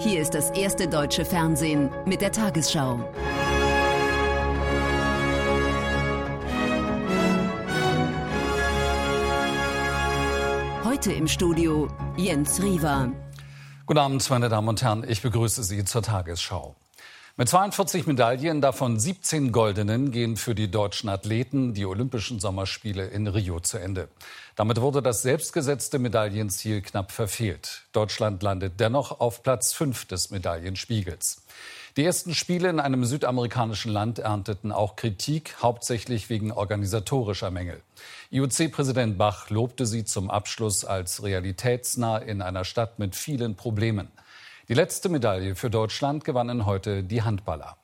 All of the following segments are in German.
Hier ist das erste deutsche Fernsehen mit der Tagesschau. Heute im Studio Jens Riewer. Guten Abend, meine Damen und Herren. Ich begrüße Sie zur Tagesschau. Mit 42 Medaillen, davon 17 goldenen, gehen für die deutschen Athleten die Olympischen Sommerspiele in Rio zu Ende. Damit wurde das selbstgesetzte Medaillenziel knapp verfehlt. Deutschland landet dennoch auf Platz 5 des Medaillenspiegels. Die ersten Spiele in einem südamerikanischen Land ernteten auch Kritik, hauptsächlich wegen organisatorischer Mängel. IOC-Präsident Bach lobte sie zum Abschluss als realitätsnah in einer Stadt mit vielen Problemen. Die letzte Medaille für Deutschland gewannen heute die Handballer.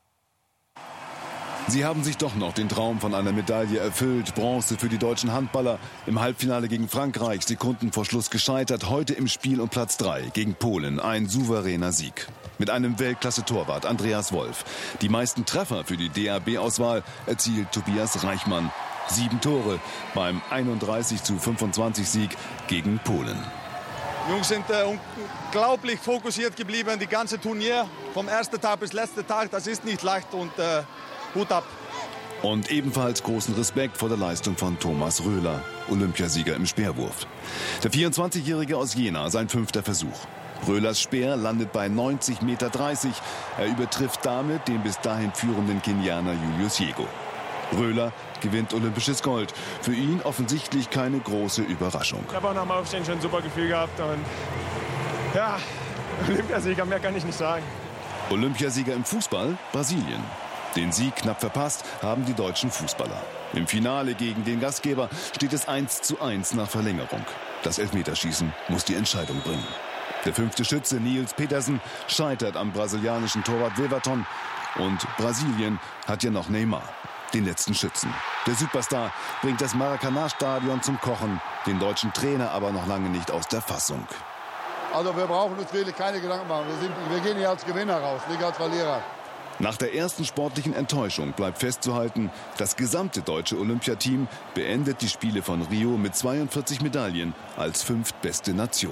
Sie haben sich doch noch den Traum von einer Medaille erfüllt. Bronze für die deutschen Handballer. Im Halbfinale gegen Frankreich, Sekunden vor Schluss gescheitert. Heute im Spiel um Platz 3 gegen Polen. Ein souveräner Sieg. Mit einem Weltklasse-Torwart, Andreas Wolf. Die meisten Treffer für die DAB-Auswahl erzielt Tobias Reichmann. 7 Tore beim 31:25-Sieg gegen Polen. Die Jungs sind unglaublich fokussiert geblieben, die ganze Turnier, vom ersten Tag bis letzten Tag, das ist nicht leicht und Hut ab. Und ebenfalls großen Respekt vor der Leistung von Thomas Röhler, Olympiasieger im Speerwurf. Der 24-Jährige aus Jena, sein 5. Versuch. Röhlers Speer landet bei 90,30 Meter. Er übertrifft damit den bis dahin führenden Kenianer Julius Yego. Röhler gewinnt olympisches Gold. Für ihn offensichtlich keine große Überraschung. Ich habe auch nach dem Aufstehen schon ein super Gefühl gehabt. Und ja, Olympiasieger, mehr kann ich nicht sagen. Olympiasieger im Fußball, Brasilien. Den Sieg knapp verpasst haben die deutschen Fußballer. Im Finale gegen den Gastgeber steht es 1:1 nach Verlängerung. Das Elfmeterschießen muss die Entscheidung bringen. Der 5. Schütze Niels Petersen scheitert am brasilianischen Torwart Weverton. Und Brasilien hat ja noch Neymar, den letzten Schützen. Der Superstar bringt das Maracanã-Stadion zum Kochen, den deutschen Trainer aber noch lange nicht aus der Fassung. Also wir brauchen uns wirklich keine Gedanken machen. Wir gehen hier als Gewinner raus, nicht als Verlierer. Nach der ersten sportlichen Enttäuschung bleibt festzuhalten, das gesamte deutsche Olympiateam beendet die Spiele von Rio mit 42 Medaillen als 5. beste Nation.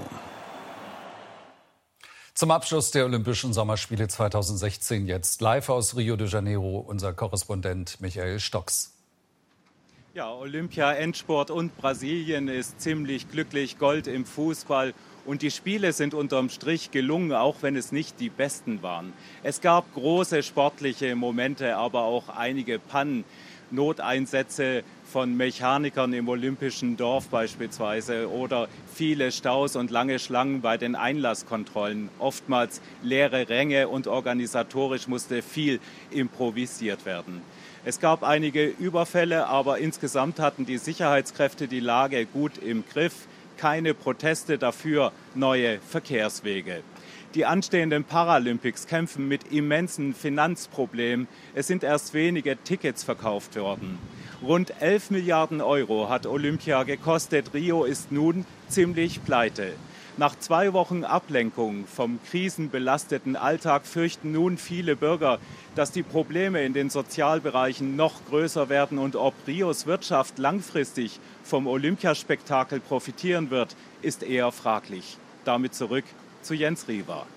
Zum Abschluss der Olympischen Sommerspiele 2016 jetzt live aus Rio de Janeiro unser Korrespondent Michael Stocks. Ja, Olympia-Endsport und Brasilien ist ziemlich glücklich, Gold im Fußball. Und die Spiele sind unterm Strich gelungen, auch wenn es nicht die besten waren. Es gab große sportliche Momente, aber auch einige Pannen. Noteinsätze von Mechanikern im Olympischen Dorf beispielsweise oder viele Staus und lange Schlangen bei den Einlasskontrollen. Oftmals leere Ränge und organisatorisch musste viel improvisiert werden. Es gab einige Überfälle, aber insgesamt hatten die Sicherheitskräfte die Lage gut im Griff. Keine Proteste dafür, neue Verkehrswege. Die anstehenden Paralympics kämpfen mit immensen Finanzproblemen. Es sind erst wenige Tickets verkauft worden. Rund 11 Milliarden Euro hat Olympia gekostet. Rio ist nun ziemlich pleite. Nach 2 Wochen Ablenkung vom krisenbelasteten Alltag fürchten nun viele Bürger, dass die Probleme in den Sozialbereichen noch größer werden und ob Rios Wirtschaft langfristig vom Olympiaspektakel profitieren wird, ist eher fraglich. Damit zurück zu Jens Riewer.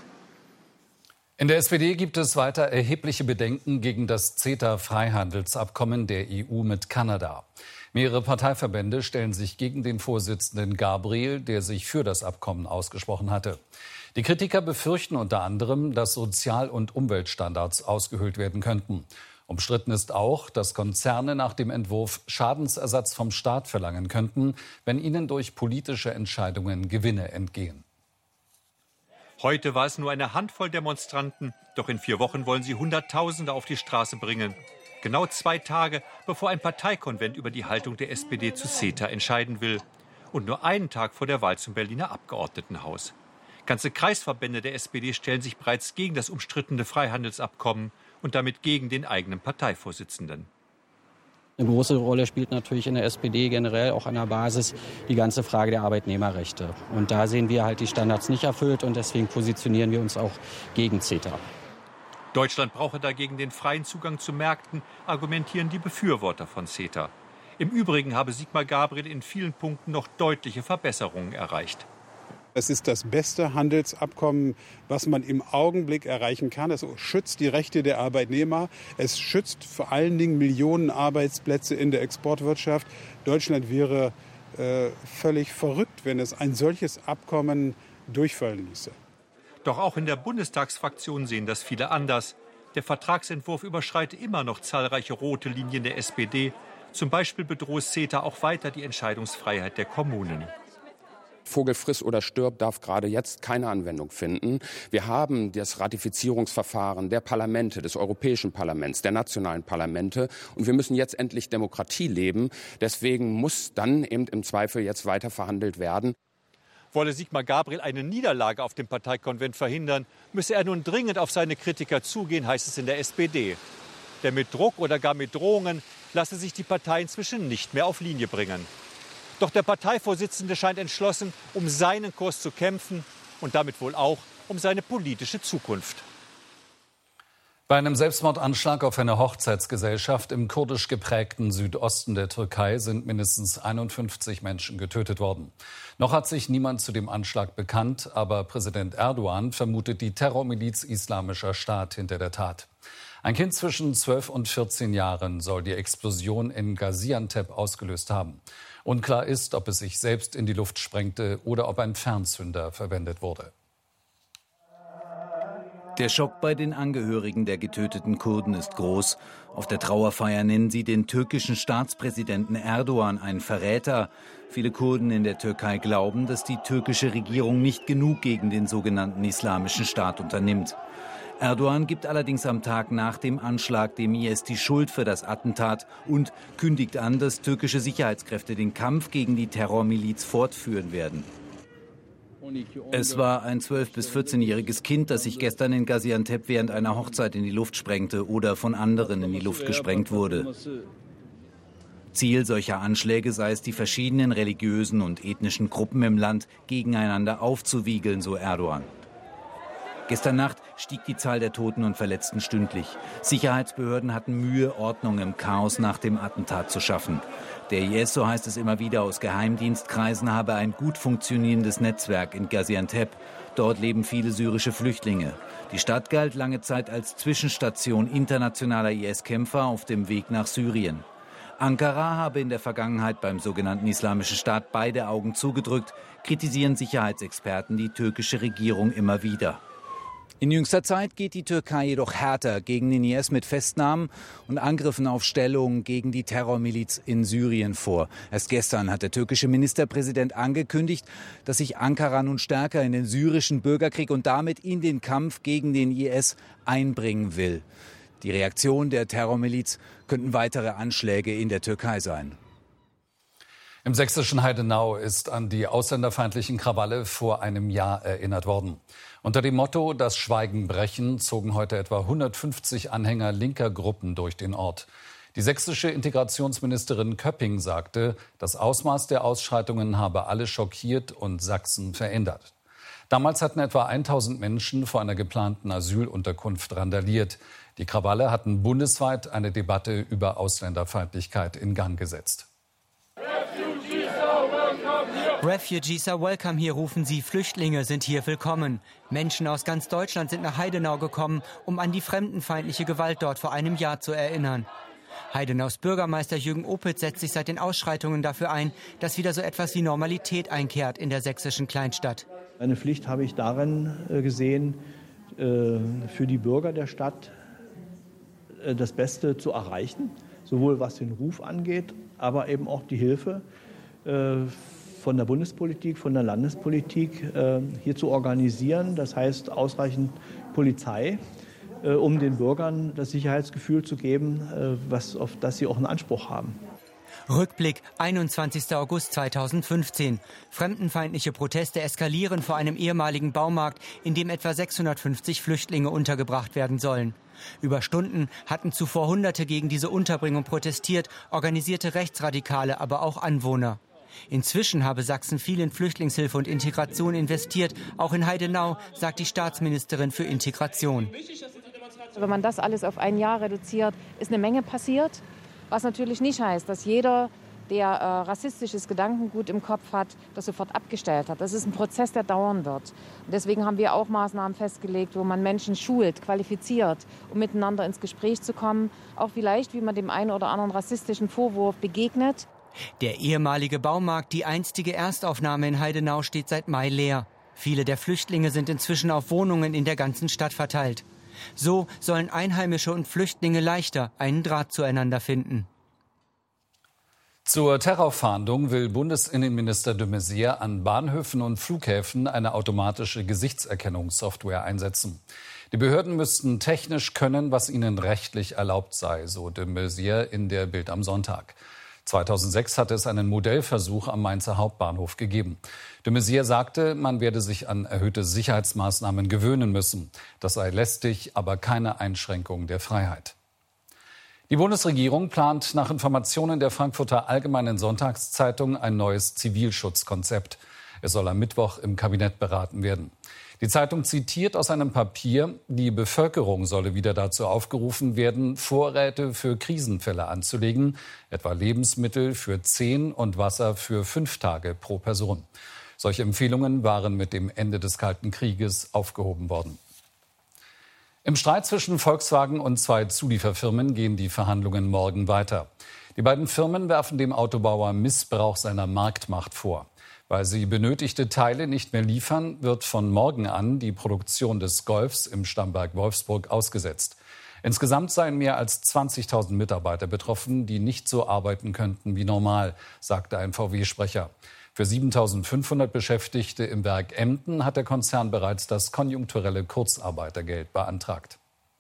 In der SPD gibt es weiter erhebliche Bedenken gegen das CETA-Freihandelsabkommen der EU mit Kanada. Mehrere Parteiverbände stellen sich gegen den Vorsitzenden Gabriel, der sich für das Abkommen ausgesprochen hatte. Die Kritiker befürchten unter anderem, dass Sozial- und Umweltstandards ausgehöhlt werden könnten. Umstritten ist auch, dass Konzerne nach dem Entwurf Schadensersatz vom Staat verlangen könnten, wenn ihnen durch politische Entscheidungen Gewinne entgehen. Heute war es nur eine Handvoll Demonstranten, doch in 4 Wochen wollen sie Hunderttausende auf die Straße bringen. Genau 2 Tage, bevor ein Parteikonvent über die Haltung der SPD zu CETA entscheiden will. Und nur einen Tag vor der Wahl zum Berliner Abgeordnetenhaus. Ganze Kreisverbände der SPD stellen sich bereits gegen das umstrittene Freihandelsabkommen und damit gegen den eigenen Parteivorsitzenden. Eine große Rolle spielt natürlich in der SPD generell auch an der Basis die ganze Frage der Arbeitnehmerrechte. Und da sehen wir halt die Standards nicht erfüllt und deswegen positionieren wir uns auch gegen CETA. Deutschland brauche dagegen den freien Zugang zu Märkten, argumentieren die Befürworter von CETA. Im Übrigen habe Sigmar Gabriel in vielen Punkten noch deutliche Verbesserungen erreicht. Es ist das beste Handelsabkommen, was man im Augenblick erreichen kann. Es schützt die Rechte der Arbeitnehmer. Es schützt vor allen Dingen Millionen Arbeitsplätze in der Exportwirtschaft. Deutschland wäre völlig verrückt, wenn es ein solches Abkommen durchfallen ließe. Doch auch in der Bundestagsfraktion sehen das viele anders. Der Vertragsentwurf überschreitet immer noch zahlreiche rote Linien der SPD. Zum Beispiel bedroht CETA auch weiter die Entscheidungsfreiheit der Kommunen. Vogel friss oder stirb darf gerade jetzt keine Anwendung finden. Wir haben das Ratifizierungsverfahren der Parlamente, des Europäischen Parlaments, der nationalen Parlamente. Und wir müssen jetzt endlich Demokratie leben. Deswegen muss dann eben im Zweifel jetzt weiter verhandelt werden. Wolle Sigmar Gabriel eine Niederlage auf dem Parteikonvent verhindern, müsse er nun dringend auf seine Kritiker zugehen, heißt es in der SPD. Denn mit Druck oder gar mit Drohungen lasse sich die Partei inzwischen nicht mehr auf Linie bringen. Doch der Parteivorsitzende scheint entschlossen, um seinen Kurs zu kämpfen und damit wohl auch um seine politische Zukunft. Bei einem Selbstmordanschlag auf eine Hochzeitsgesellschaft im kurdisch geprägten Südosten der Türkei sind mindestens 51 Menschen getötet worden. Noch hat sich niemand zu dem Anschlag bekannt, aber Präsident Erdogan vermutet die Terrormiliz Islamischer Staat hinter der Tat. Ein Kind zwischen 12 und 14 Jahren soll die Explosion in Gaziantep ausgelöst haben. Unklar ist, ob es sich selbst in die Luft sprengte oder ob ein Fernzünder verwendet wurde. Der Schock bei den Angehörigen der getöteten Kurden ist groß. Auf der Trauerfeier nennen sie den türkischen Staatspräsidenten Erdogan einen Verräter. Viele Kurden in der Türkei glauben, dass die türkische Regierung nicht genug gegen den sogenannten Islamischen Staat unternimmt. Erdogan gibt allerdings am Tag nach dem Anschlag dem IS die Schuld für das Attentat und kündigt an, dass türkische Sicherheitskräfte den Kampf gegen die Terrormiliz fortführen werden. Es war ein 12- bis 14-jähriges Kind, das sich gestern in Gaziantep während einer Hochzeit in die Luft sprengte oder von anderen in die Luft gesprengt wurde. Ziel solcher Anschläge sei es, die verschiedenen religiösen und ethnischen Gruppen im Land gegeneinander aufzuwiegeln, so Erdogan. Gestern Nacht stieg die Zahl der Toten und Verletzten stündlich. Sicherheitsbehörden hatten Mühe, Ordnung im Chaos nach dem Attentat zu schaffen. Der IS, so heißt es immer wieder aus Geheimdienstkreisen, habe ein gut funktionierendes Netzwerk in Gaziantep. Dort leben viele syrische Flüchtlinge. Die Stadt galt lange Zeit als Zwischenstation internationaler IS-Kämpfer auf dem Weg nach Syrien. Ankara habe in der Vergangenheit beim sogenannten Islamischen Staat beide Augen zugedrückt, kritisieren Sicherheitsexperten die türkische Regierung immer wieder. In jüngster Zeit geht die Türkei jedoch härter gegen den IS mit Festnahmen und Angriffen auf Stellungen gegen die Terrormiliz in Syrien vor. Erst gestern hat der türkische Ministerpräsident angekündigt, dass sich Ankara nun stärker in den syrischen Bürgerkrieg und damit in den Kampf gegen den IS einbringen will. Die Reaktion der Terrormiliz könnten weitere Anschläge in der Türkei sein. Im sächsischen Heidenau ist an die ausländerfeindlichen Krawalle vor einem Jahr erinnert worden. Unter dem Motto „Das Schweigen brechen" zogen heute etwa 150 Anhänger linker Gruppen durch den Ort. Die sächsische Integrationsministerin Köpping sagte, das Ausmaß der Ausschreitungen habe alle schockiert und Sachsen verändert. Damals hatten etwa 1000 Menschen vor einer geplanten Asylunterkunft randaliert. Die Krawalle hatten bundesweit eine Debatte über Ausländerfeindlichkeit in Gang gesetzt. Refugees are welcome here, rufen sie. Flüchtlinge sind hier willkommen. Menschen aus ganz Deutschland sind nach Heidenau gekommen, um an die fremdenfeindliche Gewalt dort vor einem Jahr zu erinnern. Heidenaus Bürgermeister Jürgen Opitz setzt sich seit den Ausschreitungen dafür ein, dass wieder so etwas wie Normalität einkehrt in der sächsischen Kleinstadt. Eine Pflicht habe ich darin gesehen, für die Bürger der Stadt das Beste zu erreichen, sowohl was den Ruf angeht, aber eben auch die Hilfe von der Bundespolitik, von der Landespolitik hier zu organisieren. Das heißt, ausreichend Polizei, um den Bürgern das Sicherheitsgefühl zu geben, auf das sie auch einen Anspruch haben. Rückblick, 21. August 2015. Fremdenfeindliche Proteste eskalieren vor einem ehemaligen Baumarkt, in dem etwa 650 Flüchtlinge untergebracht werden sollen. Über Stunden hatten zuvor Hunderte gegen diese Unterbringung protestiert, organisierte Rechtsradikale, aber auch Anwohner. Inzwischen habe Sachsen viel in Flüchtlingshilfe und Integration investiert, auch in Heidenau, sagt die Staatsministerin für Integration. Wenn man das alles auf ein Jahr reduziert, ist eine Menge passiert. Was natürlich nicht heißt, dass jeder der rassistisches Gedankengut im Kopf hat, das sofort abgestellt hat. Das ist ein Prozess, der dauern wird. Und deswegen haben wir auch Maßnahmen festgelegt, wo man Menschen schult, qualifiziert, um miteinander ins Gespräch zu kommen. Auch vielleicht, wie man dem einen oder anderen rassistischen Vorwurf begegnet. Der ehemalige Baumarkt, die einstige Erstaufnahme in Heidenau, steht seit Mai leer. Viele der Flüchtlinge sind inzwischen auf Wohnungen in der ganzen Stadt verteilt. So sollen Einheimische und Flüchtlinge leichter einen Draht zueinander finden. Zur Terrorfahndung will Bundesinnenminister de Maizière an Bahnhöfen und Flughäfen eine automatische Gesichtserkennungssoftware einsetzen. Die Behörden müssten technisch können, was ihnen rechtlich erlaubt sei, so de Maizière in der Bild am Sonntag. 2006 hatte es einen Modellversuch am Mainzer Hauptbahnhof gegeben. De Maizière sagte, man werde sich an erhöhte Sicherheitsmaßnahmen gewöhnen müssen. Das sei lästig, aber keine Einschränkung der Freiheit. Die Bundesregierung plant nach Informationen der Frankfurter Allgemeinen Sonntagszeitung ein neues Zivilschutzkonzept. Es soll am Mittwoch im Kabinett beraten werden. Die Zeitung zitiert aus einem Papier, die Bevölkerung solle wieder dazu aufgerufen werden, Vorräte für Krisenfälle anzulegen, etwa Lebensmittel für 10 und Wasser für 5 Tage pro Person. Solche Empfehlungen waren mit dem Ende des Kalten Krieges aufgehoben worden. Im Streit zwischen Volkswagen und 2 Zulieferfirmen gehen die Verhandlungen morgen weiter. Die beiden Firmen werfen dem Autobauer Missbrauch seiner Marktmacht vor. Weil sie benötigte Teile nicht mehr liefern, wird von morgen an die Produktion des Golfs im Stammwerk Wolfsburg ausgesetzt. Insgesamt seien mehr als 20.000 Mitarbeiter betroffen, die nicht so arbeiten könnten wie normal, sagte ein VW-Sprecher. Für 7.500 Beschäftigte im Werk Emden hat der Konzern bereits das konjunkturelle Kurzarbeitergeld beantragt.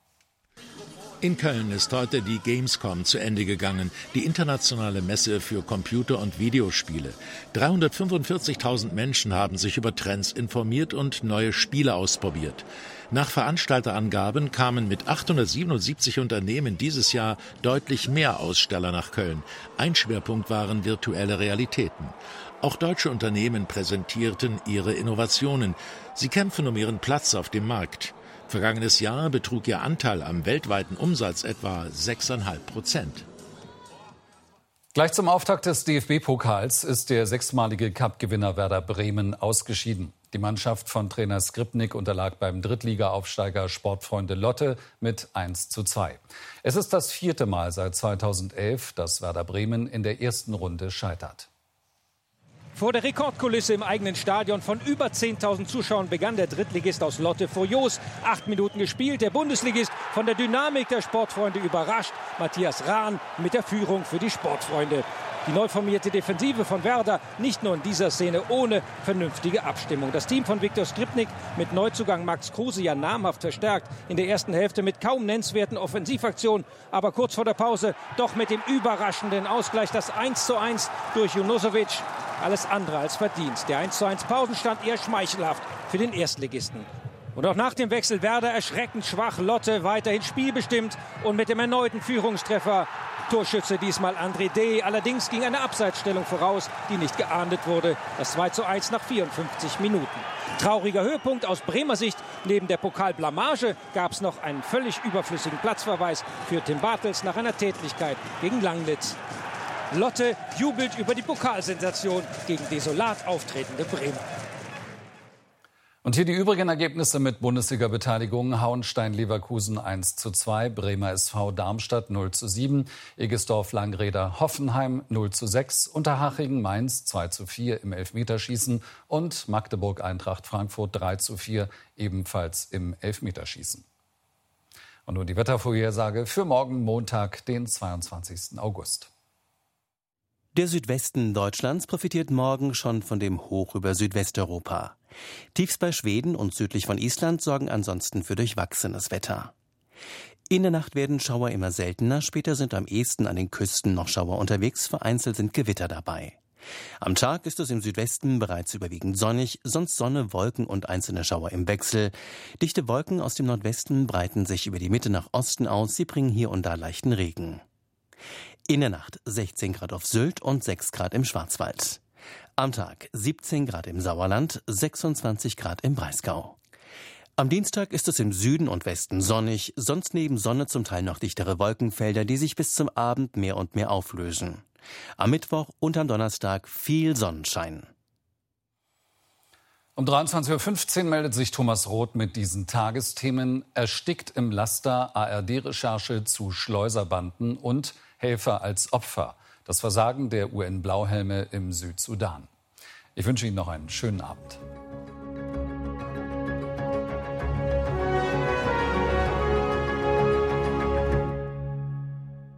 In Köln ist heute die Gamescom zu Ende gegangen, die internationale Messe für Computer- und Videospiele. 345.000 Menschen haben sich über Trends informiert und neue Spiele ausprobiert. Nach Veranstalterangaben kamen mit 877 Unternehmen dieses Jahr deutlich mehr Aussteller nach Köln. Ein Schwerpunkt waren virtuelle Realitäten. Auch deutsche Unternehmen präsentierten ihre Innovationen. Sie kämpfen um ihren Platz auf dem Markt. Vergangenes Jahr betrug ihr Anteil am weltweiten Umsatz etwa 6,5%. Gleich zum Auftakt des DFB-Pokals ist der 6-malige Cup-Gewinner Werder Bremen ausgeschieden. Die Mannschaft von Trainer Skripnik unterlag beim Drittliga-Aufsteiger Sportfreunde Lotte mit 1:2. Es ist das 4. Mal seit 2011, dass Werder Bremen in der ersten Runde scheitert. Vor der Rekordkulisse im eigenen Stadion von über 10.000 Zuschauern begann der Drittligist aus Lotte furios. 8 Minuten gespielt, der Bundesligist von der Dynamik der Sportfreunde überrascht. Matthias Rahn mit der Führung für die Sportfreunde. Die neu formierte Defensive von Werder nicht nur in dieser Szene ohne vernünftige Abstimmung. Das Team von Viktor Skripnik mit Neuzugang Max Kruse ja namhaft verstärkt. In der ersten Hälfte mit kaum nennenswerten Offensivaktionen. Aber kurz vor der Pause doch mit dem überraschenden Ausgleich, das 1:1 durch Junusovic. Alles andere als verdient. Der 1:1 Pausenstand eher schmeichelhaft für den Erstligisten. Und auch nach dem Wechsel Werder erschreckend schwach, Lotte weiterhin spielbestimmt und mit dem erneuten Führungstreffer. Torschütze diesmal André D. Allerdings ging eine Abseitsstellung voraus, die nicht geahndet wurde. Das 2:1 nach 54 Minuten. Trauriger Höhepunkt aus Bremer Sicht. Neben der Pokalblamage gab es noch einen völlig überflüssigen Platzverweis für Tim Bartels nach einer Tätlichkeit gegen Langnitz. Lotte jubelt über die Pokalsensation gegen desolat auftretende Bremen. Und hier die übrigen Ergebnisse mit Bundesliga-Beteiligung. Hauenstein-Leverkusen 1:2, Bremer SV Darmstadt 0:7, Egesdorf-Langreder Hoffenheim 0:6, Unterhaching Mainz 2:4 im Elfmeterschießen und Magdeburg-Eintracht Frankfurt 3:4 ebenfalls im Elfmeterschießen. Und nun die Wettervorhersage für morgen Montag, den 22. August. Der Südwesten Deutschlands profitiert morgen schon von dem Hoch über Südwesteuropa. Tiefs bei Schweden und südlich von Island sorgen ansonsten für durchwachsenes Wetter. In der Nacht werden Schauer immer seltener, später sind am ehesten an den Küsten noch Schauer unterwegs, vereinzelt sind Gewitter dabei. Am Tag ist es im Südwesten bereits überwiegend sonnig, sonst Sonne, Wolken und einzelne Schauer im Wechsel. Dichte Wolken aus dem Nordwesten breiten sich über die Mitte nach Osten aus, sie bringen hier und da leichten Regen. In der Nacht 16 Grad auf Sylt und 6 Grad im Schwarzwald. Am Tag 17 Grad im Sauerland, 26 Grad im Breisgau. Am Dienstag ist es im Süden und Westen sonnig, sonst neben Sonne zum Teil noch dichtere Wolkenfelder, die sich bis zum Abend mehr und mehr auflösen. Am Mittwoch und am Donnerstag viel Sonnenschein. Um 23.15 Uhr meldet sich Thomas Roth mit diesen Tagesthemen. Erstickt im Laster, ARD-Recherche zu Schleuserbanden und Helfer als Opfer. Das Versagen der UN-Blauhelme im Südsudan. Ich wünsche Ihnen noch einen schönen Abend.